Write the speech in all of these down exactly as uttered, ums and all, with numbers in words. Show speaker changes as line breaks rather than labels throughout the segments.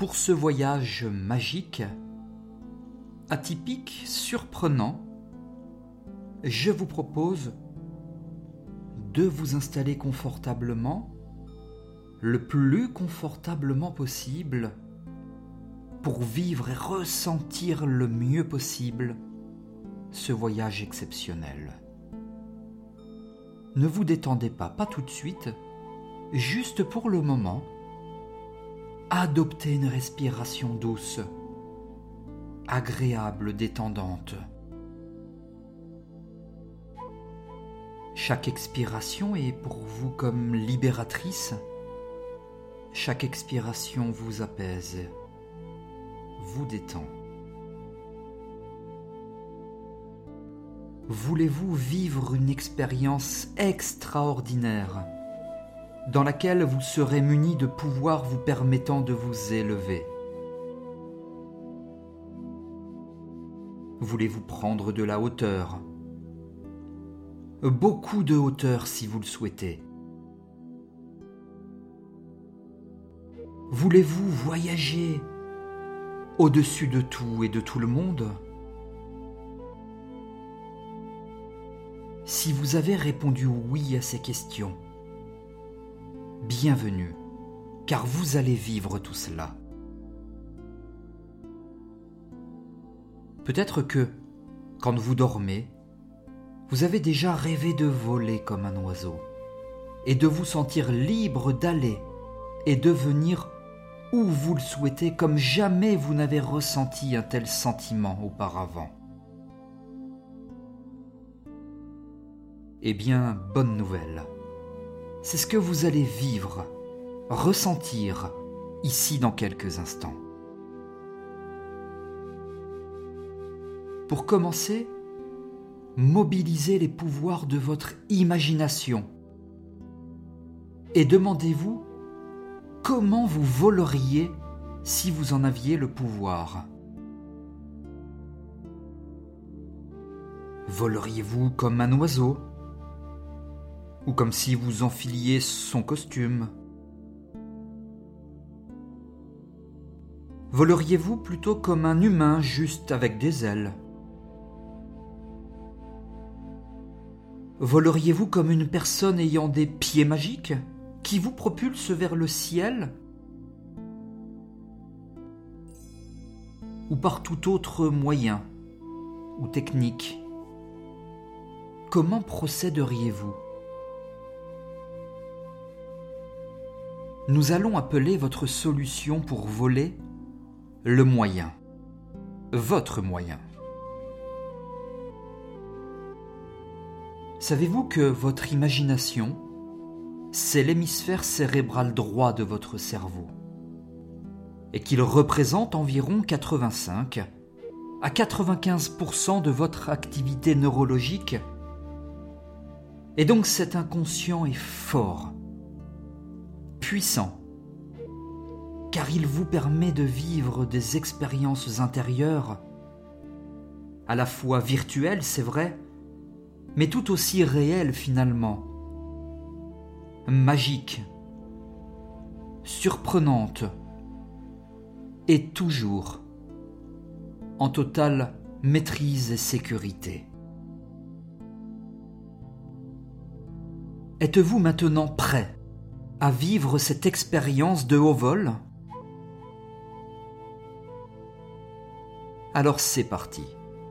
pour ce voyage magique, atypique, surprenant, je vous propose de vous installer confortablement, le plus confortablement possible, pour vivre et ressentir le mieux possible ce voyage exceptionnel. Ne vous détendez pas, pas tout de suite, juste pour le moment, adoptez une respiration douce, agréable, détendante. Chaque expiration est pour vous comme libératrice. Chaque expiration vous apaise, vous détend. Voulez-vous vivre une expérience extraordinaire dans laquelle vous serez muni de pouvoirs vous permettant de vous élever? Voulez-vous prendre de la hauteur? Beaucoup de hauteur si vous le souhaitez. Voulez-vous voyager au-dessus de tout et de tout le monde? Si vous avez répondu oui à ces questions, bienvenue, car vous allez vivre tout cela. Peut-être que, quand vous dormez, vous avez déjà rêvé de voler comme un oiseau et de vous sentir libre d'aller et de venir où vous le souhaitez comme jamais vous n'avez ressenti un tel sentiment auparavant. Eh bien, bonne nouvelle. C'est ce que vous allez vivre, ressentir ici dans quelques instants. Pour commencer, mobilisez les pouvoirs de votre imagination et demandez-vous comment vous voleriez si vous en aviez le pouvoir. Voleriez-vous comme un oiseau ? Ou comme si vous enfiliez son costume? Voleriez-vous plutôt comme un humain juste avec des ailes? Voleriez-vous comme une personne ayant des pieds magiques qui vous propulsent vers le ciel? Ou par tout autre moyen ou technique? Comment procéderiez-vous? Nous allons appeler votre solution pour voler le moyen, votre moyen. Savez-vous que votre imagination, c'est l'hémisphère cérébral droit de votre cerveau et qu'il représente environ quatre-vingt-cinq à quatre-vingt-quinze pour cent de votre activité neurologique? Et donc cet inconscient est fort, puissant, car il vous permet de vivre des expériences intérieures, à la fois virtuelles, c'est vrai, mais tout aussi réelles finalement, magiques, surprenantes, et toujours en totale maîtrise et sécurité. Êtes-vous maintenant prêt à vivre cette expérience de haut vol? Alors c'est parti.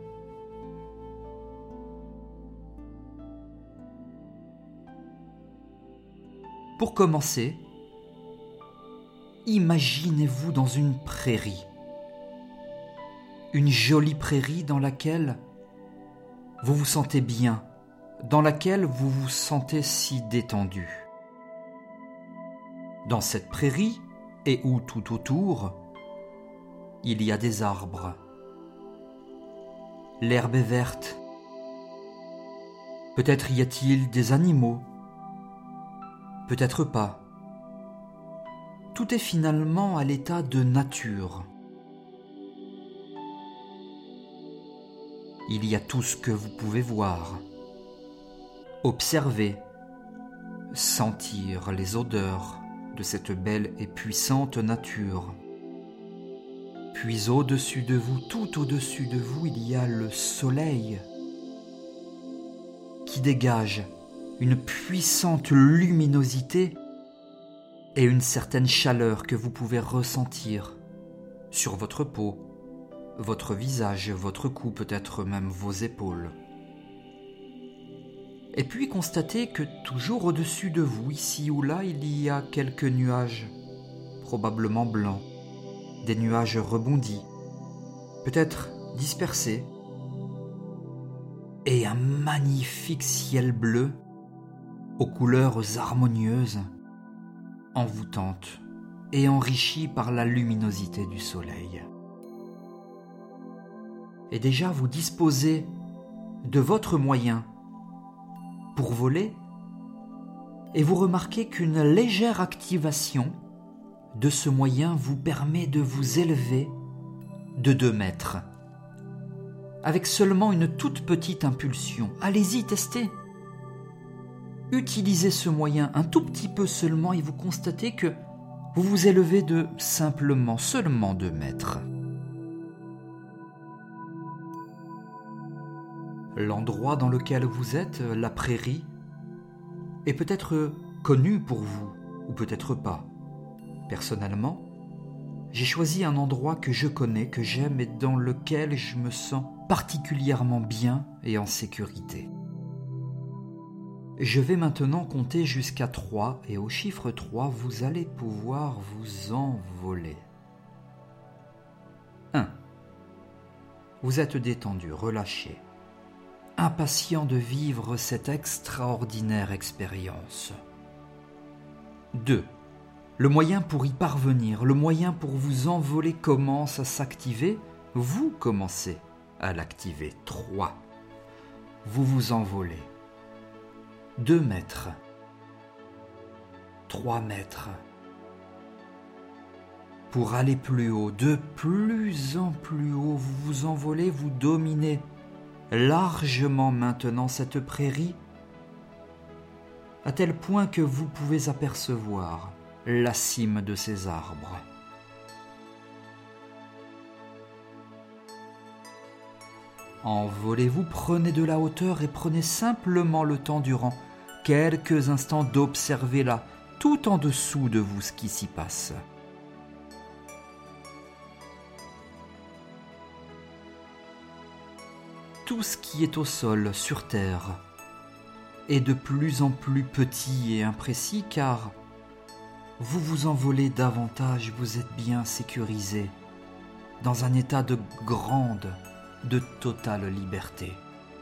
Pour commencer, imaginez-vous dans une prairie. Une jolie prairie dans laquelle vous vous sentez bien, dans laquelle vous vous sentez si détendu. Dans cette prairie, et où tout autour, il y a des arbres. L'herbe est verte. Peut-être y a-t-il des animaux. Peut-être pas. Tout est finalement à l'état de nature. Il y a tout ce que vous pouvez voir, observer, sentir les odeurs de cette belle et puissante nature. Puis au-dessus de vous, tout au-dessus de vous, il y a le soleil qui dégage une puissante luminosité et une certaine chaleur que vous pouvez ressentir sur votre peau, votre visage, votre cou, peut-être même vos épaules. Et puis constatez que toujours au-dessus de vous, ici ou là, il y a quelques nuages, probablement blancs, des nuages rebondis, peut-être dispersés, et un magnifique ciel bleu aux couleurs harmonieuses, envoûtantes et enrichies par la luminosité du soleil. Et déjà vous disposez de votre moyen pour voler, et vous remarquez qu'une légère activation de ce moyen vous permet de vous élever de deux mètres. Avec seulement une toute petite impulsion. Allez-y, testez. Utilisez ce moyen un tout petit peu seulement et vous constatez que vous vous élevez de simplement, seulement deux mètres. L'endroit dans lequel vous êtes, la prairie, est peut-être connu pour vous, ou peut-être pas. Personnellement, j'ai choisi un endroit que je connais, que j'aime et dans lequel je me sens particulièrement bien et en sécurité. Je vais maintenant compter jusqu'à trois et au chiffre trois, vous allez pouvoir vous envoler. un. Vous êtes détendu, relâché, impatient de vivre cette extraordinaire expérience. deux. Le moyen pour y parvenir, le moyen pour vous envoler commence à s'activer, vous commencez à l'activer. trois. Vous vous envolez. deux mètres. trois mètres. Pour aller plus haut, de plus en plus haut, vous vous envolez, vous dominez largement maintenant cette prairie, à tel point que vous pouvez apercevoir la cime de ces arbres. Envolez-vous, prenez de la hauteur et prenez simplement le temps durant quelques instants d'observer là, tout en dessous de vous, ce qui s'y passe. Tout ce qui est au sol, sur terre, est de plus en plus petit et imprécis car vous vous envolez davantage, vous êtes bien sécurisé, dans un état de grande, de totale liberté.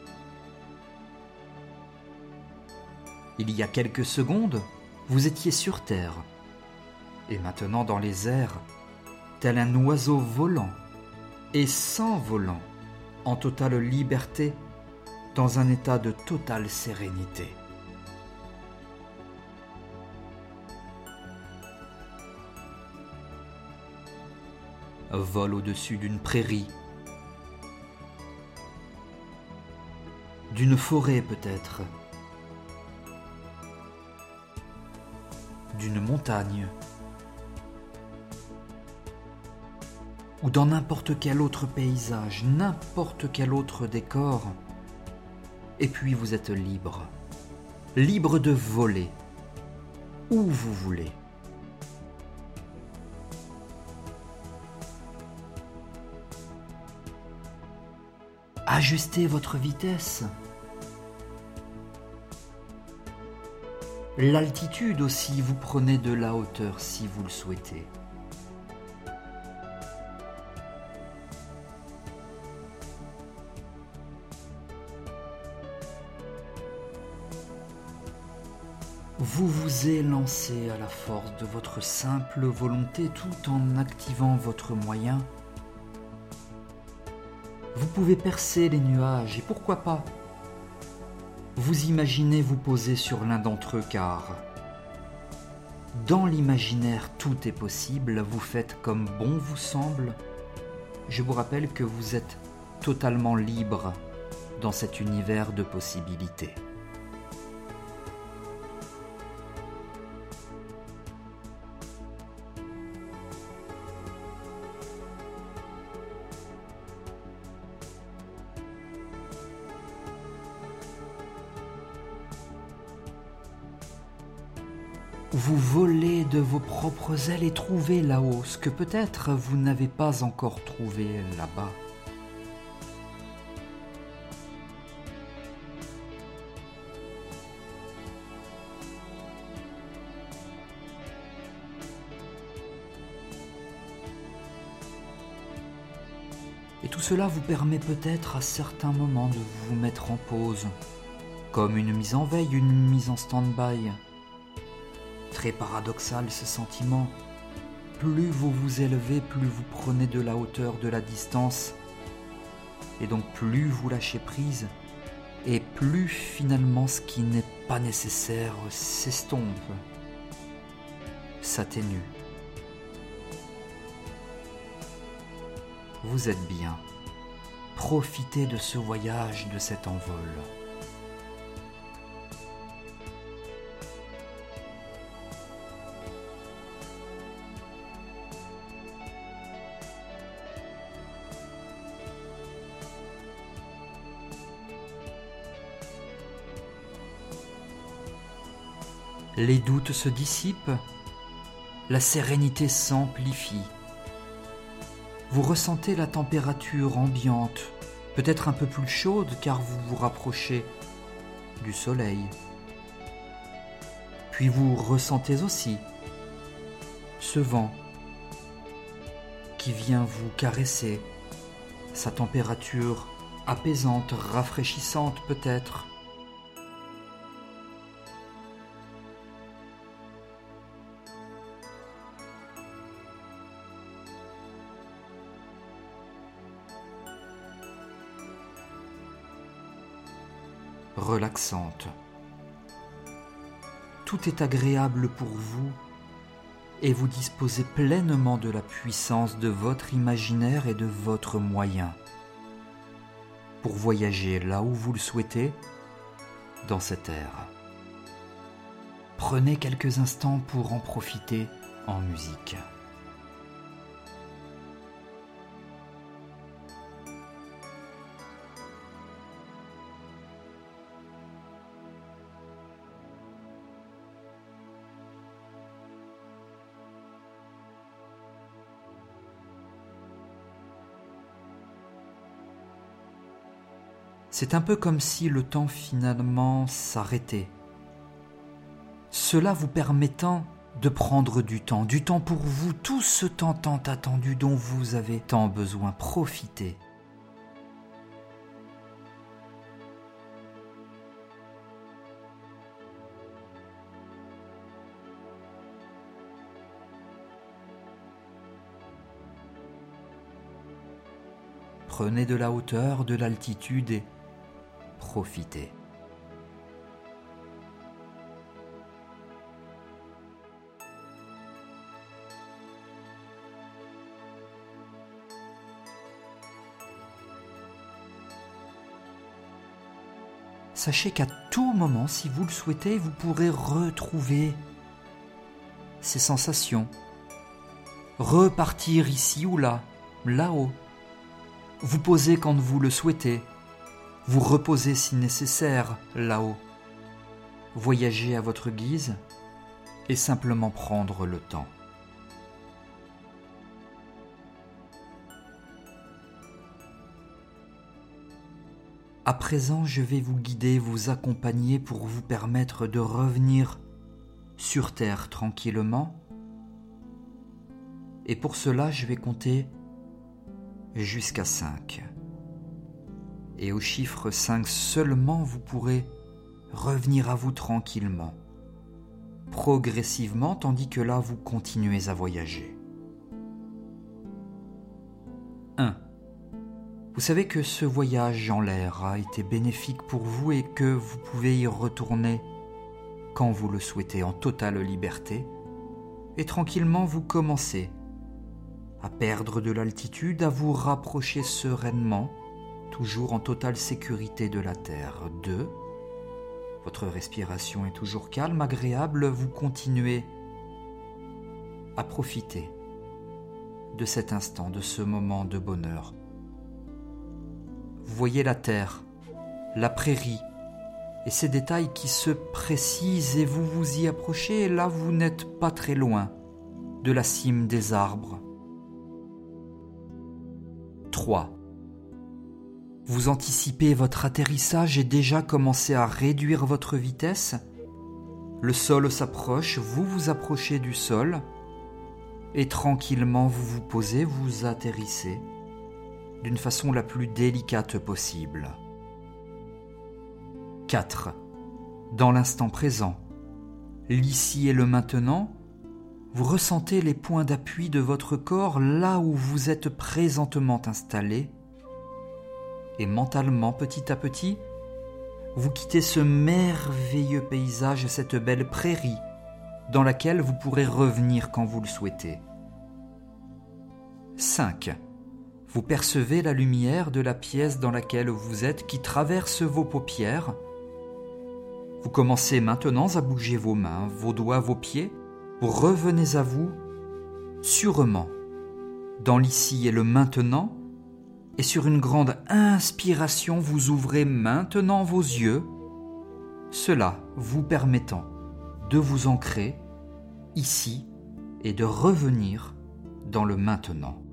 Il y a quelques secondes, vous étiez sur terre, et maintenant dans les airs, tel un oiseau volant, et s'envolant, en totale liberté, dans un état de totale sérénité. Vol au-dessus d'une prairie, d'une forêt peut-être, d'une montagne, ou dans n'importe quel autre paysage, n'importe quel autre décor, et puis vous êtes libre, libre de voler, où vous voulez. Ajustez votre vitesse. L'altitude aussi, vous prenez de la hauteur si vous le souhaitez. Vous vous élancez à la force de votre simple volonté tout en activant votre moyen. Vous pouvez percer les nuages et pourquoi pas vous imaginez vous poser sur l'un d'entre eux car dans l'imaginaire tout est possible, vous faites comme bon vous semble. Je vous rappelle que vous êtes totalement libre dans cet univers de possibilités. vous voler de vos propres ailes et trouver là-haut ce que peut-être vous n'avez pas encore trouvé là-bas. Et tout cela vous permet peut-être à certains moments de vous mettre en pause, comme une mise en veille, une mise en stand-by. Très paradoxal ce sentiment. Plus vous vous élevez, plus vous prenez de la hauteur, de la distance, et donc plus vous lâchez prise, et plus finalement ce qui n'est pas nécessaire s'estompe, s'atténue. Vous êtes bien. Profitez de ce voyage, de cet envol. Les doutes se dissipent, la sérénité s'amplifie. Vous ressentez la température ambiante, peut-être un peu plus chaude car vous vous rapprochez du soleil. Puis vous ressentez aussi ce vent qui vient vous caresser, sa température apaisante, rafraîchissante peut-être. Relaxante. Tout est agréable pour vous et vous disposez pleinement de la puissance de votre imaginaire et de votre moyen pour voyager là où vous le souhaitez dans cette ère. Prenez quelques instants pour en profiter en musique. C'est un peu comme si le temps finalement s'arrêtait. Cela vous permettant de prendre du temps, du temps pour vous, tout ce temps tant attendu dont vous avez tant besoin. Profitez. Prenez de la hauteur, de l'altitude et profitez. Sachez qu'à tout moment, si vous le souhaitez, vous pourrez retrouver ces sensations, repartir ici ou là, là-haut, vous poser quand vous le souhaitez, vous reposer si nécessaire là-haut, voyager à votre guise et simplement prendre le temps. À présent, je vais vous guider, vous accompagner pour vous permettre de revenir sur Terre tranquillement. Et pour cela, je vais compter jusqu'à cinq. Et au chiffre cinq seulement, vous pourrez revenir à vous tranquillement, progressivement, tandis que là, vous continuez à voyager. un. Vous savez que ce voyage en l'air a été bénéfique pour vous et que vous pouvez y retourner quand vous le souhaitez en totale liberté. Et tranquillement, vous commencez à perdre de l'altitude, à vous rapprocher sereinement, toujours en totale sécurité de la Terre. deux. Votre respiration est toujours calme, agréable, vous continuez à profiter de cet instant, de ce moment de bonheur. Vous voyez la terre, la prairie, et ces détails qui se précisent et vous vous y approchez, et là vous n'êtes pas très loin de la cime des arbres. trois. Vous anticipez votre atterrissage et déjà commencez à réduire votre vitesse. Le sol s'approche, vous vous approchez du sol et tranquillement vous vous posez, vous atterrissez d'une façon la plus délicate possible. quatre. Dans l'instant présent, l'ici et le maintenant, vous ressentez les points d'appui de votre corps là où vous êtes présentement installé et mentalement, petit à petit, vous quittez ce merveilleux paysage, cette belle prairie dans laquelle vous pourrez revenir quand vous le souhaitez. cinq. Vous percevez la lumière de la pièce dans laquelle vous êtes qui traverse vos paupières. Vous commencez maintenant à bouger vos mains, vos doigts, vos pieds. Vous revenez à vous sûrement dans l'ici et le maintenant. Et sur une grande inspiration, vous ouvrez maintenant vos yeux, cela vous permettant de vous ancrer ici et de revenir dans le maintenant.